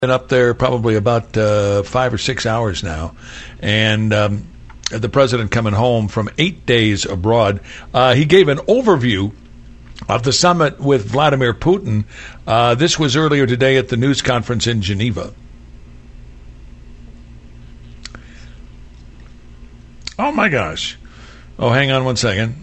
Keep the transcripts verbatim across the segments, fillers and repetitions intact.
Been up there probably about uh, five or six hours now, and um, the president coming home from eight days abroad. Uh, he gave an overview of the summit with Vladimir Putin. Uh, this was earlier today at the news conference in Geneva. Oh, my gosh. Oh, hang on one second.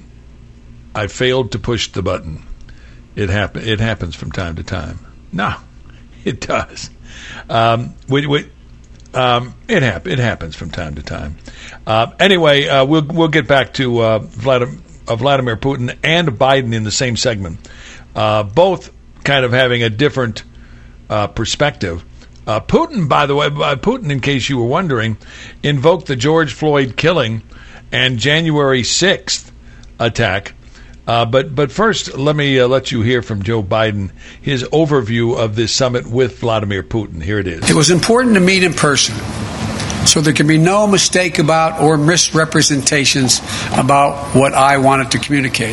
I failed to push the button. It, happen- it happens from time to time. No, it does. Um, we, we, um, it, hap- it happens from time to time. Uh, anyway, uh, we'll we'll get back to uh, Vladimir, uh, Vladimir Putin and Biden in the same segment, uh, both kind of having a different uh, perspective. Uh, Putin, by the way, uh, Putin, in case you were wondering, invoked the George Floyd killing and January sixth attack. Uh, but but first, let me uh, let you hear from Joe Biden, his overview of this summit with Vladimir Putin. Here it is. It was important to meet in person, so there can be no mistake about or misrepresentations about what I wanted to communicate.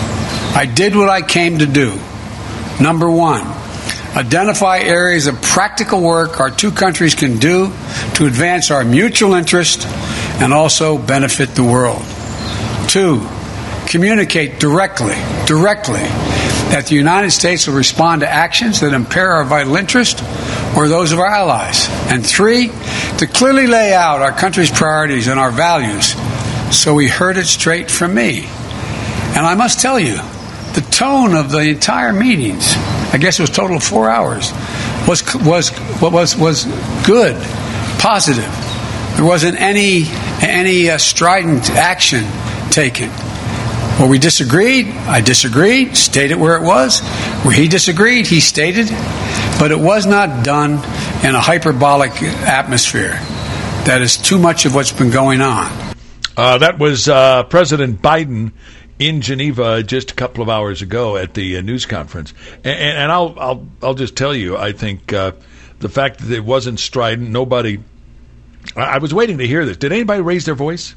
I did what I came to do. Number one, identify areas of practical work our two countries can do to advance our mutual interest and also benefit the world. Two, communicate directly, directly, that the United States will respond to actions that impair our vital interest or those of our allies. And three, to clearly lay out our country's priorities and our values so we heard it straight from me. And I must tell you, the tone of the entire meetings, I guess it was a total of four hours, was was was was good, positive. There wasn't any any uh, strident action taken. Where we disagreed, I disagreed, stated where it was. Where he disagreed, he stated. But it was not done in a hyperbolic atmosphere. That is too much of what's been going on. Uh, that was uh, President Biden in Geneva just a couple of hours ago at the uh, news conference. And, and I'll, I'll, I'll just tell you, I think uh, the fact that it wasn't strident, nobody... I, I was waiting to hear this. Did anybody raise their voice?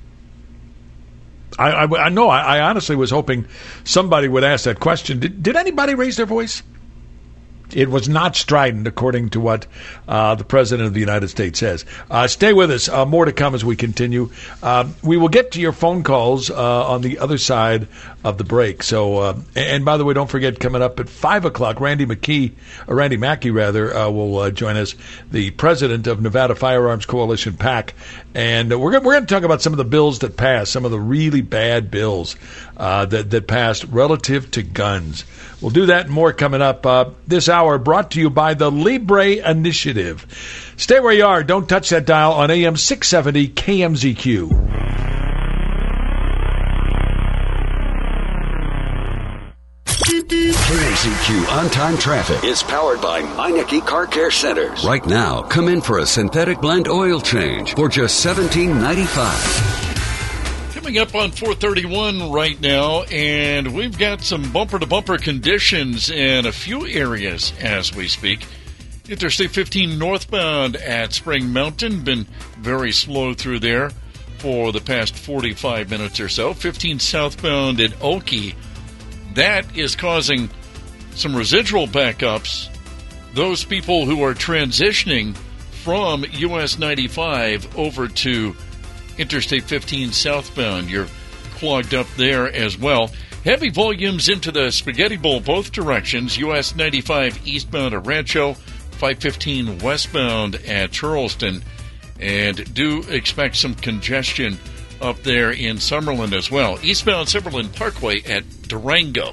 I, I, I know. I, I honestly was hoping somebody would ask that question. Did, did anybody raise their voice? It was not strident, according to what uh, the President of the United States says. Uh, stay with us. Uh, more to come as we continue. Uh, we will get to your phone calls uh, on the other side of the break. So, uh, and by the way, don't forget, coming up at five o'clock, Randy McKee, or Randy Mackey, rather, uh, will uh, join us, the President of Nevada Firearms Coalition, PAC. And uh, we're going we're going to talk about some of the bills that passed, some of the really bad bills uh, that, that passed relative to guns. We'll do that and more coming up uh, this hour, brought to you by the Libre Initiative. Stay where you are. Don't touch that dial on A M six seventy K M Z Q. K M Z Q On-Time Traffic is powered by Meineke Car Care Centers. Right now, come in for a synthetic blend oil change for just seventeen ninety-five. Coming up on four thirty-one right now, and we've got some bumper-to-bumper conditions in a few areas as we speak. Interstate fifteen northbound at Spring Mountain, been very slow through there for the past forty-five minutes or so. fifteen southbound at Oakey, that is causing some residual backups. Those people who are transitioning from U S ninety-five over to Interstate fifteen southbound, you're clogged up there as well. Heavy volumes into the Spaghetti Bowl both directions. U S ninety-five eastbound at Rancho, five fifteen westbound at Charleston. And do expect some congestion up there in Summerlin as well. Eastbound Summerlin Parkway at Durango.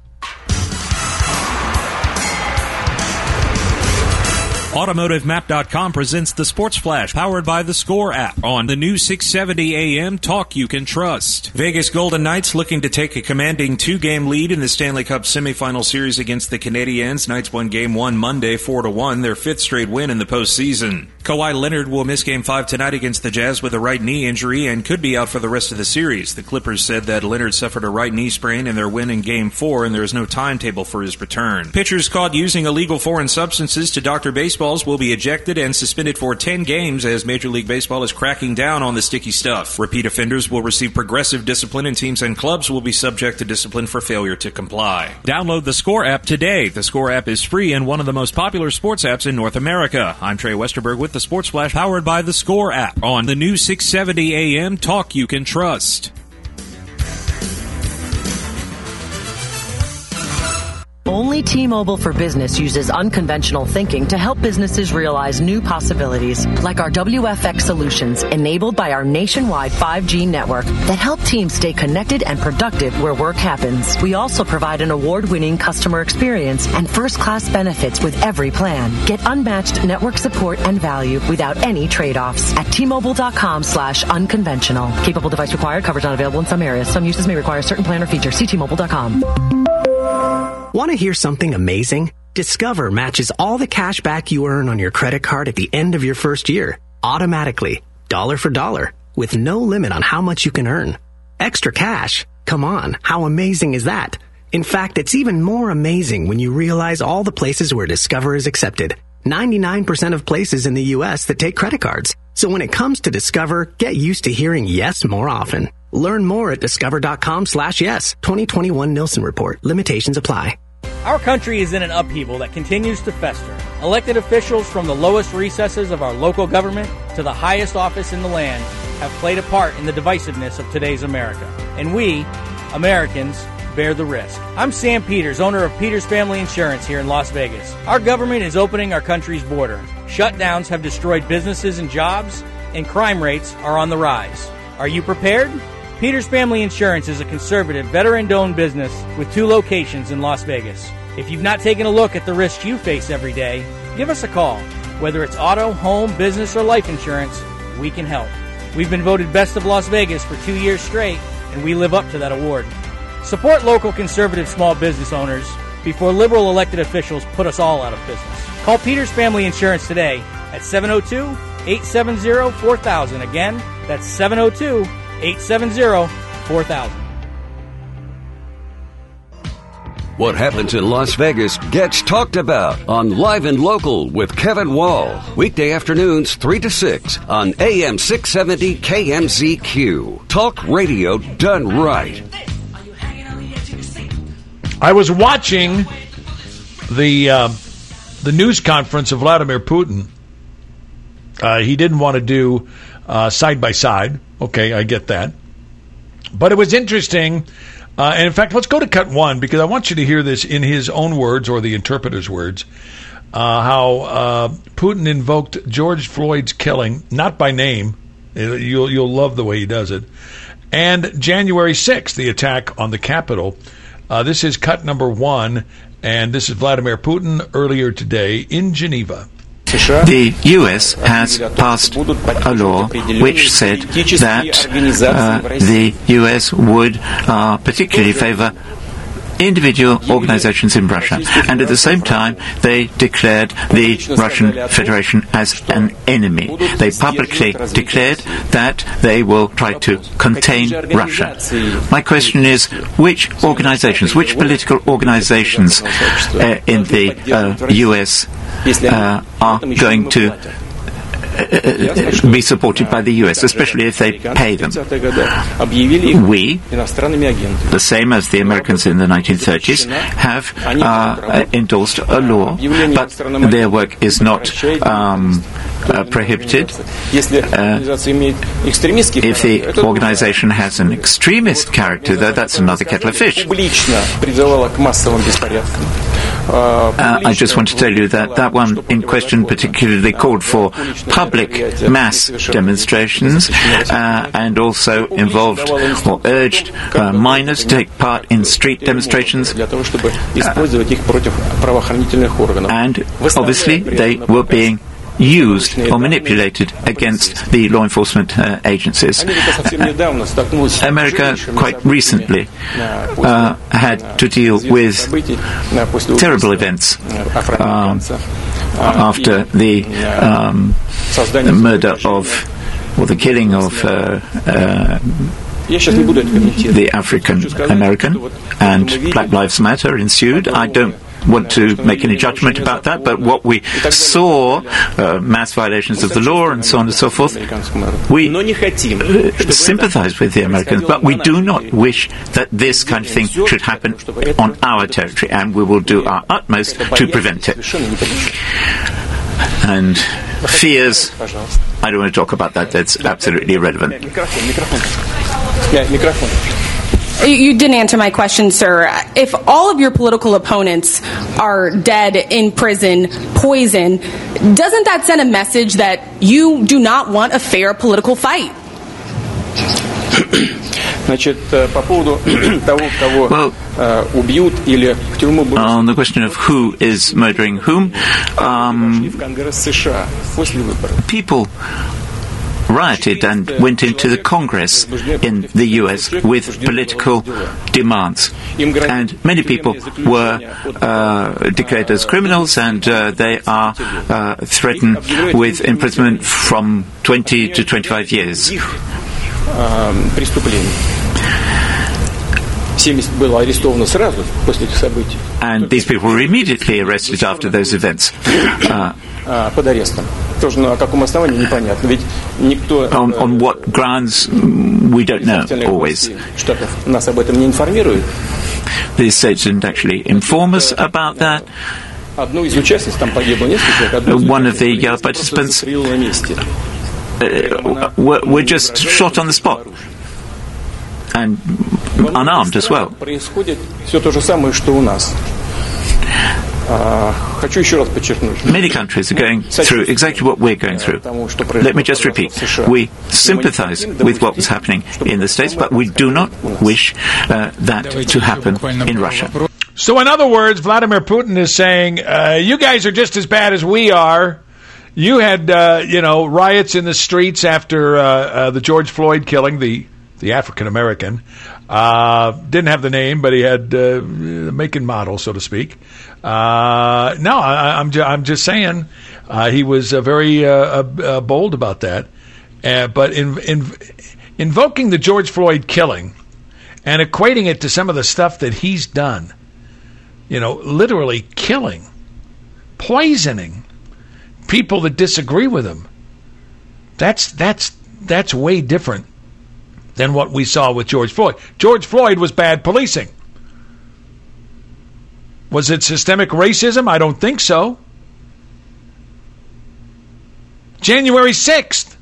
Automotive Map dot com presents the Sports Flash, powered by the Score app on the new six seventy A M talk you can trust. Vegas Golden Knights looking to take a commanding two-game lead in the Stanley Cup semifinal series against the Canadiens. Knights won Game one Monday four to one, their fifth straight win in the postseason. Kawhi Leonard will miss Game five tonight against the Jazz with a right knee injury and could be out for the rest of the series. The Clippers said that Leonard suffered a right knee sprain in their win in Game four, and there is no timetable for his return. Pitchers caught using illegal foreign substances to doctor baseballs will be ejected and suspended for ten games as Major League Baseball is cracking down on the sticky stuff. Repeat offenders will receive progressive discipline, and teams and clubs will be subject to discipline for failure to comply. Download the Score app today. The Score app is free and one of the most popular sports apps in North America. I'm Trey Westerberg with the Sports Flash, powered by the Score app on the new six seventy A M Talk You Can Trust. Only T-Mobile for Business uses unconventional thinking to help businesses realize new possibilities, like our W F X solutions enabled by our nationwide five G network that help teams stay connected and productive where work happens. We also provide an award-winning customer experience and first-class benefits with every plan. Get unmatched network support and value without any trade-offs at T-Mobile.com slash unconventional. Capable device required. Coverage not available in some areas. Some uses may require certain plan or features. See T Mobile dot com. Want to hear something amazing? Discover matches all the cash back you earn on your credit card at the end of your first year, automatically, dollar for dollar, with no limit on how much you can earn. Extra cash? Come on, how amazing is that? In fact, it's even more amazing when you realize all the places where Discover is accepted. ninety-nine percent of places in the U S that take credit cards. So when it comes to Discover, get used to hearing yes more often. Learn more at discover.com slash yes. twenty twenty-one Nielsen Report. Limitations apply. Our country is in an upheaval that continues to fester. Elected officials from the lowest recesses of our local government to the highest office in the land have played a part in the divisiveness of today's America. And we, Americans, bear the risk. I'm Sam Peters, owner of Peters Family Insurance here in Las Vegas. Our government is opening our country's border. Shutdowns have destroyed businesses and jobs, and crime rates are on the rise. Are you prepared? Peters Family Insurance is a conservative, veteran-owned business with two locations in Las Vegas. If you've not taken a look at the risks you face every day, give us a call. Whether it's auto, home, business, or life insurance, we can help. We've been voted Best of Las Vegas for two years straight, and we live up to that award. Support local conservative small business owners before liberal elected officials put us all out of business. Call Peters Family Insurance today at seven oh two, eight seven oh, four thousand. Again, that's seven oh two, eight seven oh, four thousand. What happens in Las Vegas gets talked about on Live and Local with Kevin Wall. Weekday afternoons three to six on A M six seventy K M Z Q. Talk radio done right. I was watching the uh, the news conference of Vladimir Putin. Uh, he didn't want to do uh, side by side. Okay, I get that. But it was interesting. Uh, and in fact, let's go to cut one because I want you to hear this in his own words or the interpreter's words. Uh, how uh, Putin invoked George Floyd's killing, not by name. You'll you'll love the way he does it. And January sixth, the attack on the Capitol. Uh, this is cut number one, and this is Vladimir Putin earlier today in Geneva. The U S has passed a law which said that uh, the U S would uh, particularly favor individual organizations in Russia, and at the same time they declared the Russian Federation as an enemy. They publicly declared that they will try to contain Russia. My question is, which organizations, which political organizations uh, in the uh, U S uh, are going to Uh, be supported by the U S, especially if they pay them? We, the same as the Americans in the nineteen thirties, have uh, endorsed a law, but their work is not um, uh, prohibited. Uh, if the organization has an extremist character, though, that's another kettle of fish. Uh, I just want to tell you that that one in question particularly called for public mass demonstrations uh, and also involved or urged uh, minors to take part in street demonstrations. Uh, and obviously they were being used or manipulated against the law enforcement uh, agencies. Uh, America quite recently uh, had to deal with terrible events. Um, after the um, murder of, or the killing of uh, uh, the African American, and Black Lives Matter ensued. I don't want to make any judgment about that, but what we saw, uh, mass violations of the law and so on and so forth, we uh, sympathize with the Americans, but we do not wish that this kind of thing should happen on our territory, and we will do our utmost to prevent it. And fears, I don't want to talk about that, that's absolutely irrelevant. You didn't answer my question, sir. If all of your political opponents are dead, in prison, poisoned, doesn't that send a message that you do not want a fair political fight? Well, on the question of who is murdering whom, um, people rioted and went into the Congress in the U S with political demands. And many people were uh, declared as criminals, and uh, they are uh, threatened with imprisonment from twenty to twenty-five years. And these people were immediately arrested after those events. Uh, on, on what grounds, we don't know always. The states didn't actually inform us about that. One of the uh, participants uh, were, were just shot on the spot, and unarmed as well. Many countries are going through exactly what we're going through. Let me just repeat. We sympathize with what was happening in the States, but we do not wish uh, that to happen in Russia. So in other words, Vladimir Putin is saying, uh, you guys are just as bad as we are. You had, uh, you know, riots in the streets after uh, uh, the George Floyd killing, the the African-American. Uh, didn't have the name, but he had uh, make and model, so to speak. Uh, no, I, I'm, ju- I'm just saying uh, he was uh, very uh, uh, bold about that. Uh, but in, in, invoking the George Floyd killing and equating it to some of the stuff that he's done, you know, literally killing, poisoning people that disagree with him, that's that's that's way different than what we saw with George Floyd. George Floyd was bad policing. Was it systemic racism? I don't think so. January sixth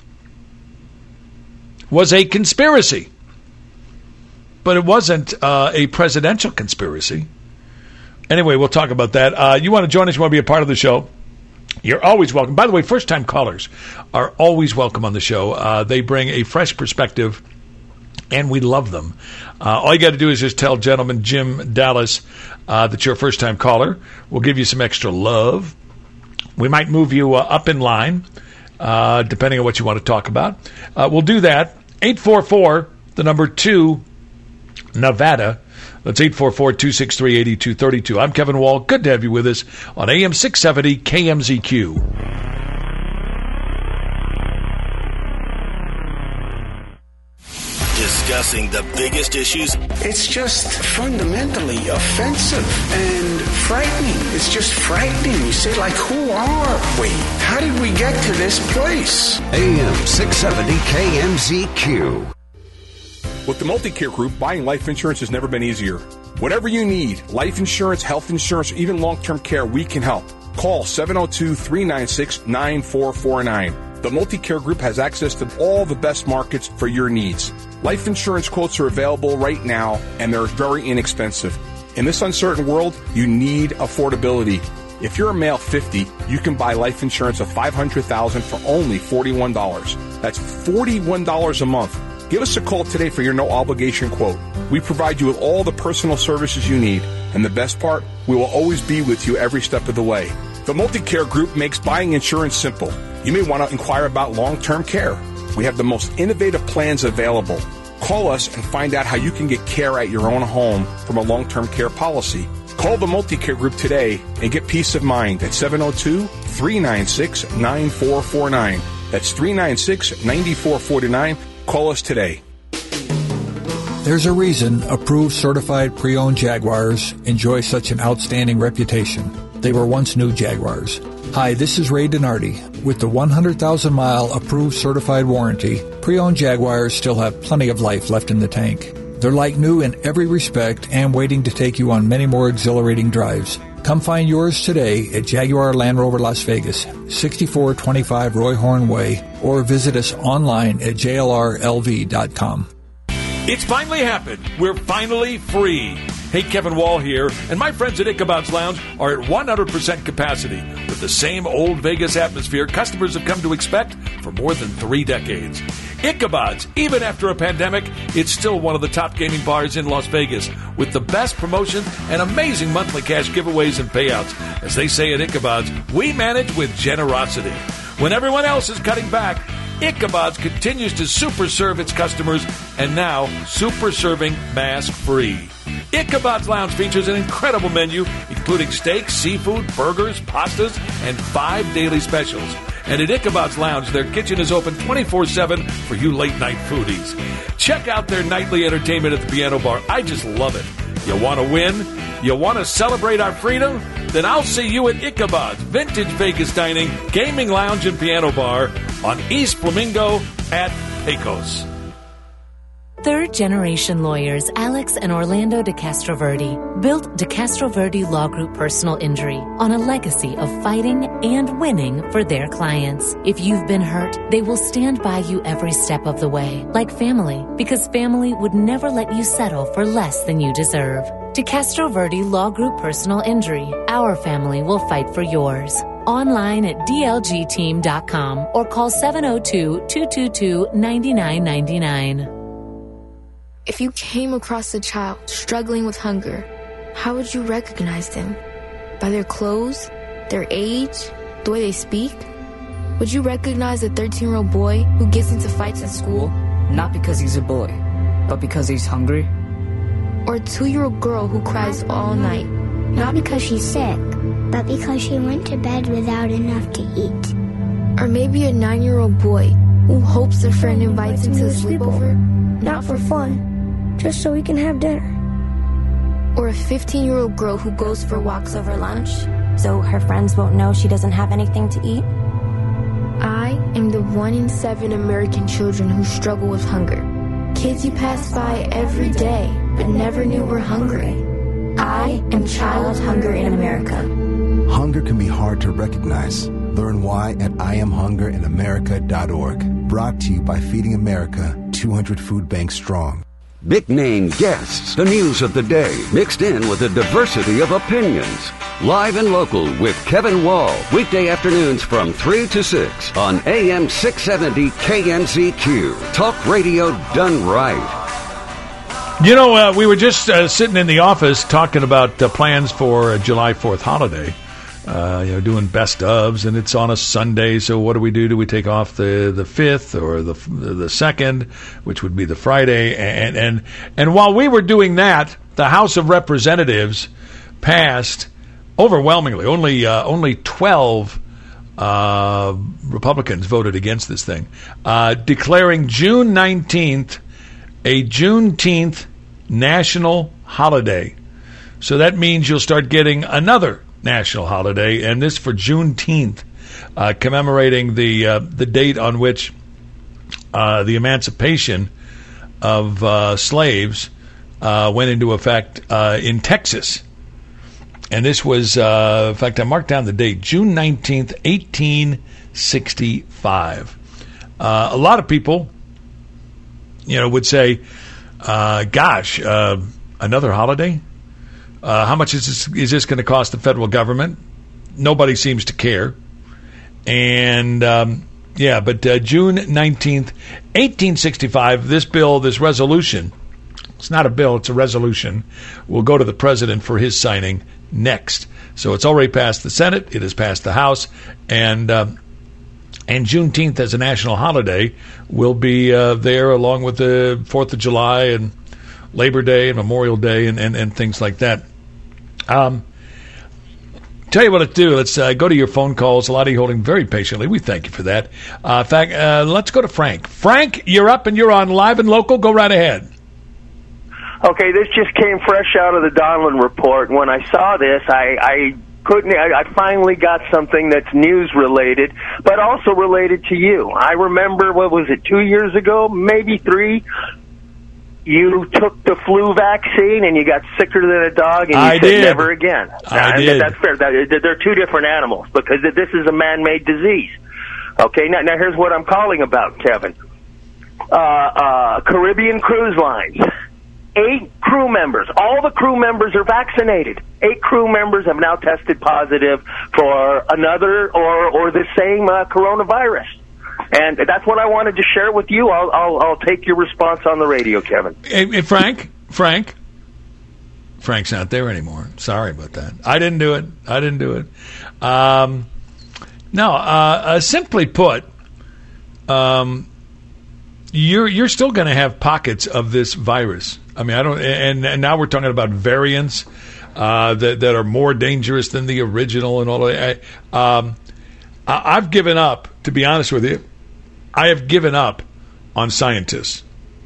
was a conspiracy, but it wasn't uh, a presidential conspiracy. Anyway, we'll talk about that. Uh, you want to join us? You want to be a part of the show? You're always welcome. By the way, first-time callers are always welcome on the show. Uh, they bring a fresh perspective, and we love them. Uh, all you got to do is just tell gentleman Jim Dallas uh, that you're a first-time caller. We'll give you some extra love. We might move you uh, up in line, uh, depending on what you want to talk about. Uh, we'll do that. eight four four, the number two, Nevada. That's eight four four, two six three, eight two three two. I'm Kevin Wall. Good to have you with us on A M six seventy K M Z Q. Discussing the biggest issues. It's just fundamentally offensive and frightening. It's just frightening. You say, like, who are we? How did we get to this place? A M six seventy K M Z Q. With the Multicare Group, buying life insurance has never been easier. Whatever you need, life insurance, health insurance, or even long-term care, we can help. Call seven oh two, three nine six, nine four four nine. The Multicare Group has access to all the best markets for your needs. Life insurance quotes are available right now, and they're very inexpensive. In this uncertain world, you need affordability. If you're a male fifty, you can buy life insurance of five hundred thousand dollars for only forty-one dollars. That's forty-one dollars a month. Give us a call today for your no-obligation quote. We provide you with all the personal services you need. And the best part, we will always be with you every step of the way. The Multicare Group makes buying insurance simple. You may want to inquire about long-term care. We have the most innovative plans available. Call us and find out how you can get care at your own home from a long-term care policy. Call the Multicare Group today and get peace of mind at seven oh two, three nine six, nine four four nine. That's three nine six, nine four four nine. Call us today. There's a reason approved certified pre-owned Jaguars enjoy such an outstanding reputation. They were once new Jaguars. Hi, this is Ray Donardi. With the one hundred thousand mile approved certified warranty, pre-owned Jaguars still have plenty of life left in the tank. They're like new in every respect and waiting to take you on many more exhilarating drives. Come find yours today at Jaguar Land Rover Las Vegas, sixty-four twenty-five Roy Horn Way, or visit us online at J L R L V dot com. It's finally happened. We're finally free. Hey, Kevin Wall here, and my friends at Ichabod's Lounge are at one hundred percent capacity with the same old Vegas atmosphere customers have come to expect for more than three decades. Ichabod's, even after a pandemic, it's still one of the top gaming bars in Las Vegas with the best promotions and amazing monthly cash giveaways and payouts. As they say at Ichabod's, we manage with generosity. When everyone else is cutting back, Ichabod's continues to super serve its customers and now super serving mask free. Ichabod's Lounge features an incredible menu, including steaks, seafood, burgers, pastas, and five daily specials. And at Ichabod's Lounge, their kitchen is open twenty-four seven for you late-night foodies. Check out their nightly entertainment at the Piano Bar. I just love it. You want to win? You want to celebrate our freedom? Then I'll see you at Ichabod's Vintage Vegas Dining, Gaming Lounge, and Piano Bar on East Flamingo at Pecos. Third-generation lawyers Alex and Orlando de Castroverde built de Castroverde Law Group Personal Injury on a legacy of fighting and winning for their clients. If you've been hurt, they will stand by you every step of the way, like family, because family would never let you settle for less than you deserve. De Castroverde Law Group Personal Injury. Our family will fight for yours. Online at D L G team dot com or call seven oh two, two two two, nine nine nine nine. If you came across a child struggling with hunger, how would you recognize them? By their clothes, their age, the way they speak? Would you recognize a thirteen-year-old boy who gets into fights at school? Not because he's a boy, but because he's hungry? Or a two-year-old girl who cries all night? Not because she's sick, but because she went to bed without enough to eat. Or maybe a nine-year-old boy who hopes a friend invites him to a sleepover? Not for fun, just so we can have dinner. Or a fifteen-year-old girl who goes for walks over lunch, so her friends won't know she doesn't have anything to eat? I am the one in seven American children who struggle with hunger. Kids you pass by every day, but never knew were hungry. I am Child Hunger in America. Hunger can be hard to recognize. Learn why at I am hunger in america dot org. Brought to you by Feeding America, two hundred Food Banks Strong. Big name guests, the news of the day, mixed in with a diversity of opinions. Live and Local with Kevin Wall, weekday afternoons from three to six on A M six seventy K M Z Q. Talk radio done right. You know, uh, we were just uh, sitting in the office talking about uh, plans for uh, July fourth holiday. Uh, you know, doing best ofs, and it's on a Sunday. So what do we do? Do we take off the the fifth or the the second, which would be the Friday? And and and while we were doing that, the House of Representatives passed overwhelmingly. Only uh, only twelve uh, Republicans voted against this thing, uh, declaring June nineteenth a Juneteenth national holiday. So that means you'll start getting another national holiday, and this for Juneteenth, uh, commemorating the uh, the date on which uh, the emancipation of uh, slaves uh, went into effect uh, in Texas. And this was, uh, in fact, I marked down the date, June nineteenth, eighteen sixty-five. Uh, a lot of people, you know, would say, uh, gosh, uh, another holiday? Uh, how much is this, is this going to cost the federal government? Nobody seems to care. And, um, yeah, but uh, June nineteenth, eighteen sixty-five, this bill, this resolution, it's not a bill, it's a resolution, will go to the president for his signing next. So it's already passed the Senate, it has passed the House, and uh, and Juneteenth as a national holiday will be uh, there along with the fourth of July and Labor Day and Memorial Day and, and, and things like that. Um, tell you what to do. Let's uh, go to your phone calls. A lot of you holding very patiently. We thank you for that. Uh, in fact, uh, let's go to Frank. Frank, you're up and you're on Live and Local. Go right ahead. Okay, this just came fresh out of the Donlin report. When I saw this, I, I couldn't. I, I finally got something that's news related, but also related to you. I remember, what was it, two years ago, maybe three? You took the flu vaccine and you got sicker than a dog, and you I said did. never again. I Now, did. That's fair. That, they're two different animals because this is a man-made disease. Okay, now, now here's what I'm calling about, Kevin. Uh, uh, Caribbean Cruise Lines. Eight crew members, all the crew members are vaccinated. Eight crew members have now tested positive for another or, or the same uh, coronavirus. And that's what I wanted to share with you. I'll, I'll, I'll take your response on the radio, Kevin. Hey, hey, Frank, Frank. Frank's not there anymore. Sorry about that. I didn't do it. I didn't do it. Um, no, uh, uh, simply put, um, you're you're still going to have pockets of this virus. I mean, I don't, and, and now we're talking about variants uh, that that are more dangerous than the original and all of that. I, um, I, I've given up, to be honest with you. I have given up on scientists.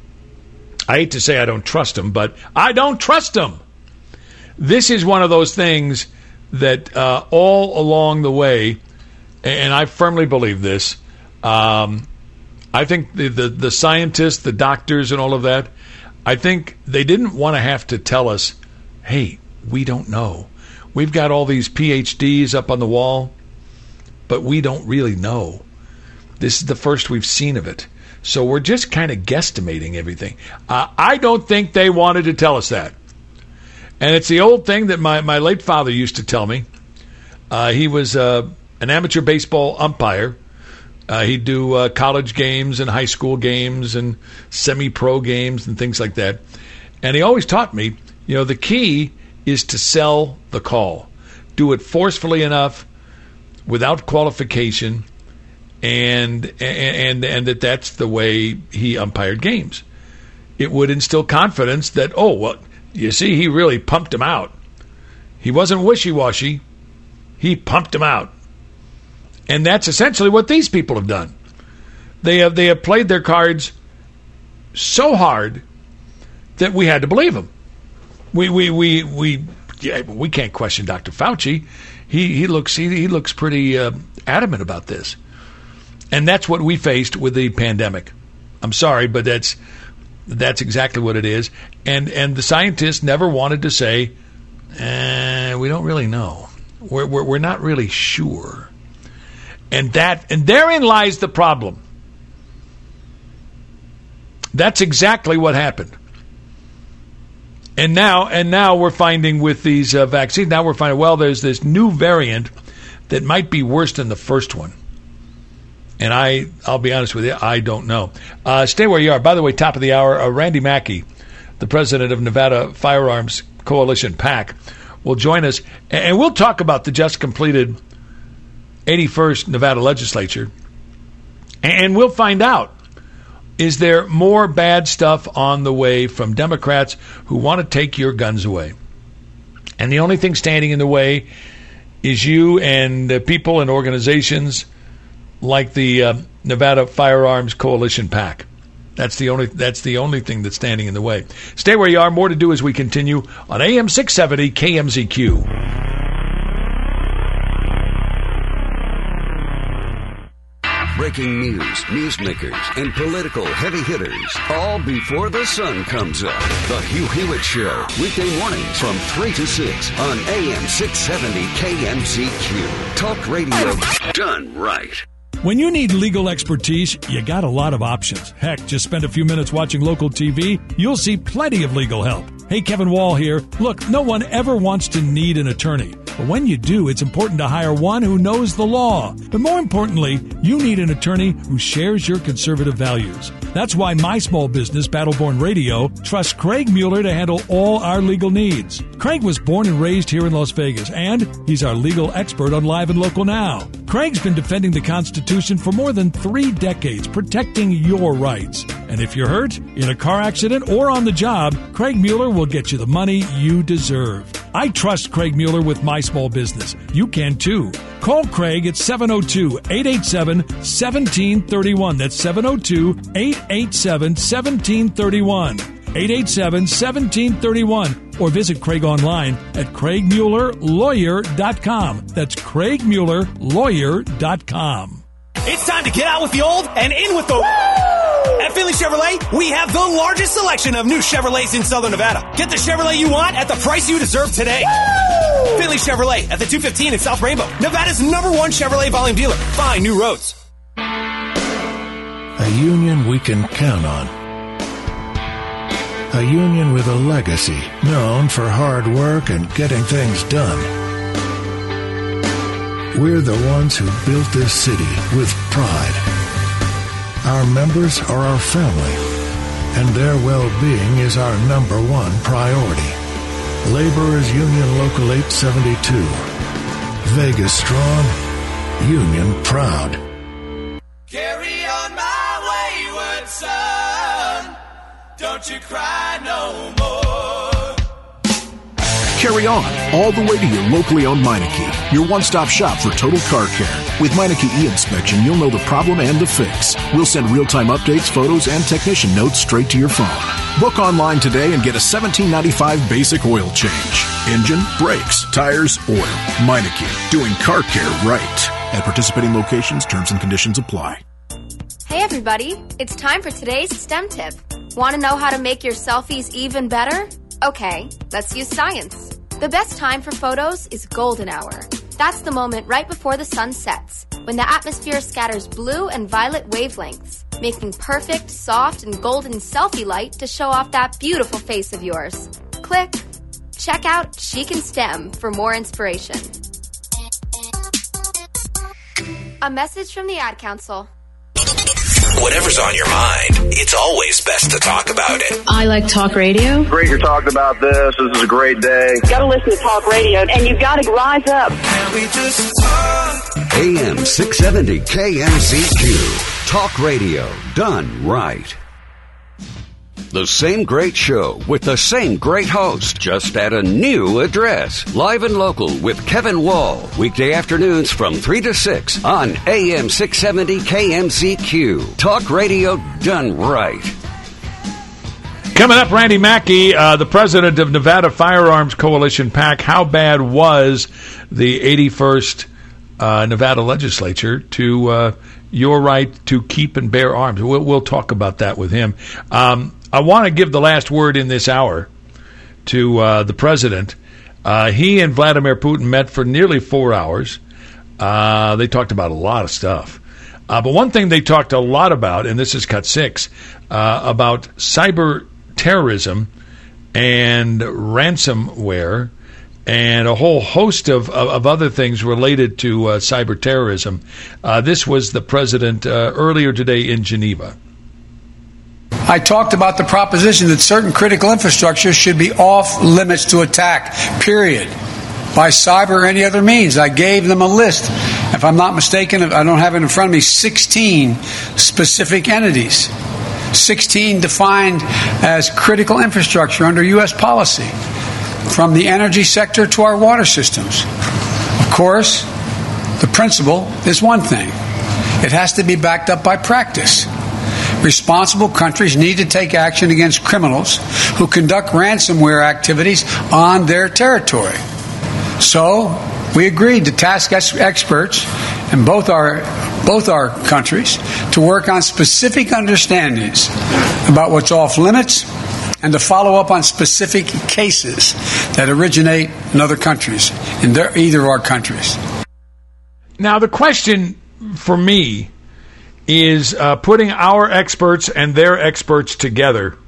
I hate to say I don't trust them, but I don't trust them. This is one of those things that uh, all along the way, and I firmly believe this. Um, I think the, the the scientists, the doctors, and all of that, I think they didn't want to have to tell us, hey, we don't know. We've got all these P H Ds up on the wall, but we don't really know. This is the first we've seen of it. So we're just kind of guesstimating everything. Uh, I don't think they wanted to tell us that. And it's the old thing that my, my late father used to tell me. Uh, he was uh, an amateur baseball umpire. Uh, he'd do uh, college games and high school games and semi-pro games and things like that. And he always taught me, you know, the key is to sell the call. Do it forcefully enough, without qualification, and and and that that's the way he umpired games. It would instill confidence that, oh, well, you see, he really pumped him out. He wasn't wishy-washy. He pumped him out. And that's essentially what these people have done. They have they have played their cards so hard that we had to believe them. We we we we yeah, we can't question Doctor Fauci. He he looks he, he looks pretty uh, adamant about this, and that's what we faced with the pandemic. I'm sorry, but that's that's exactly what it is. And and the scientists never wanted to say, eh, we don't really know. We're we're, we're not really sure. And that and therein lies the problem. That's exactly what happened. And now and now we're finding with these uh, vaccines, now we're finding, well, there's this new variant that might be worse than the first one. And I, I'll be honest with you, I don't know. Uh, stay where you are. By the way, top of the hour, uh, Randy Mackey, the president of Nevada Firearms Coalition, PAC, will join us. And we'll talk about the just completed eighty-first Nevada legislature. And we'll find out, is there more bad stuff on the way from Democrats who want to take your guns away? And the only thing standing in the way is you and uh, people and organizations like the uh, Nevada Firearms Coalition PAC. That's the only that's the only thing that's standing in the way. Stay where you are. More to do as we continue on A M six seventy K M Z Q. Breaking news, newsmakers, and political heavy hitters, all before the sun comes up. The Hugh Hewitt Show, weekday mornings from three to six on A M six seventy K M Z Q. Talk radio done right. When you need legal expertise, you got a lot of options. Heck, just spend a few minutes watching local T V. You'll see plenty of legal help. Hey, Kevin Wall here. Look, no one ever wants to need an attorney. But when you do, it's important to hire one who knows the law. But more importantly, you need an attorney who shares your conservative values. That's why my small business, Battleborn Radio, trusts Craig Mueller to handle all our legal needs. Craig was born and raised here in Las Vegas, and he's our legal expert on Live and Local Now. Craig's been defending the Constitution for more than three decades, protecting your rights. And if you're hurt, in a car accident, or on the job, Craig Mueller will get you the money you deserve. I trust Craig Mueller with my small business. You can too. Call Craig at seven oh two, eight eight seven, one seven three one. That's seven oh two, eight eight seven, one seven three one. eight eight seven, one seven three one. Or visit Craig online at craig mueller lawyer dot com. That's craig mueller lawyer dot com. It's time to get out with the old and in with the... Woo! At Finley Chevrolet, we have the largest selection of new Chevrolets in Southern Nevada. Get the Chevrolet you want at the price you deserve today. Woo! Finley Chevrolet at the two fifteen in South Rainbow, Nevada's number one Chevrolet volume dealer. Find new roads. A union we can count on. A union with a legacy known for hard work and getting things done. We're the ones who built this city with pride. Our members are our family, and their well-being is our number one priority. Laborers Union Local eight seventy-two. Vegas strong, Union proud. Carry on my wayward son. Don't you cry no more. Carry on, all the way to your locally owned Meineke, your one-stop shop for total car care. With Meineke e-inspection, you'll know the problem and the fix. We'll send real-time updates, photos, and technician notes straight to your phone. Book online today and get a seventeen ninety-five basic oil change. Engine, brakes, tires, oil. Meineke, doing car care right. At participating locations, terms and conditions apply. Hey everybody, it's time for today's STEM tip. Want to know how to make your selfies even better? Okay, let's use science. The best time for photos is golden hour. That's the moment right before the sun sets, when the atmosphere scatters blue and violet wavelengths, making perfect, soft, and golden selfie light to show off that beautiful face of yours. Click. Check out Chic and STEM for more inspiration. A message from the Ad Council. Whatever's on your mind, it's always best to talk about it. I like talk radio. Great you're talking about this. This is a great day. Got to listen to talk radio, and you've got to rise up. Can we just talk? A M six seventy K M Z Q. Talk radio done right. The same great show with the same great host, just at a new address. Live and local with Kevin Wall. Weekday afternoons from three to six on A M six seventy K M Z Q. Talk radio done right. Coming up, Randy Mackey, uh, the president of Nevada Firearms Coalition PAC. How bad was the eighty-first uh, Nevada legislature to uh, your right to keep and bear arms? We'll, we'll talk about that with him. Um, I want to give the last word in this hour to uh, the president. Uh, he and Vladimir Putin met for nearly four hours. Uh, they talked about a lot of stuff. Uh, but one thing they talked a lot about, and this is cut six, uh, about cyber terrorism and ransomware and a whole host of, of, of other things related to uh, cyber terrorism. Uh, this was the president uh, earlier today in Geneva. I talked about the proposition that certain critical infrastructure should be off limits to attack, period, by cyber or any other means. I gave them a list. If I'm not mistaken, I don't have it in front of me, sixteen specific entities, sixteen defined as critical infrastructure under U S policy, from the energy sector to our water systems. Of course, the principle is one thing. It has to be backed up by practice. Responsible countries need to take action against criminals who conduct ransomware activities on their territory. So we agreed to task experts in both our both our countries to work on specific understandings about what's off limits and to follow up on specific cases that originate in other countries, in their, either of our countries. Now, the question for me is uh, putting our experts and their experts together.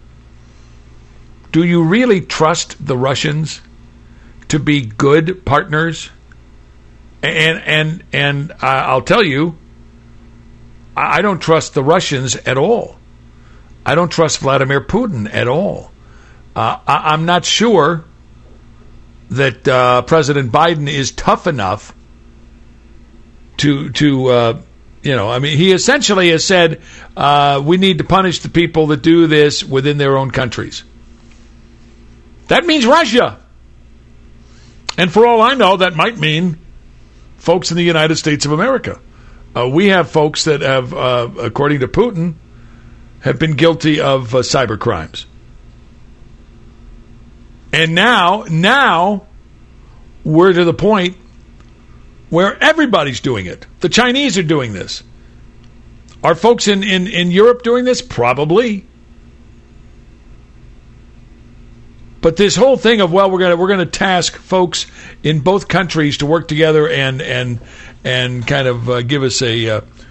Do you really trust the Russians to be good partners? And and and I'll tell you, I don't trust the Russians at all. I don't trust Vladimir Putin at all. Uh, I, I'm not sure that uh, President Biden is tough enough to to. Uh, You know, I mean, he essentially has said uh, we need to punish the people that do this within their own countries. That means Russia. And for all I know, that might mean folks in the United States of America. Uh, we have folks that have, uh, according to Putin, have been guilty of uh, cyber crimes. And now, now we're to the point where everybody's doing it. The Chinese are doing this. Are folks in, in, in Europe doing this? Probably. But this whole thing of, well, we're gonna we're gonna task folks in both countries to work together and and and kind of uh, give us a uh,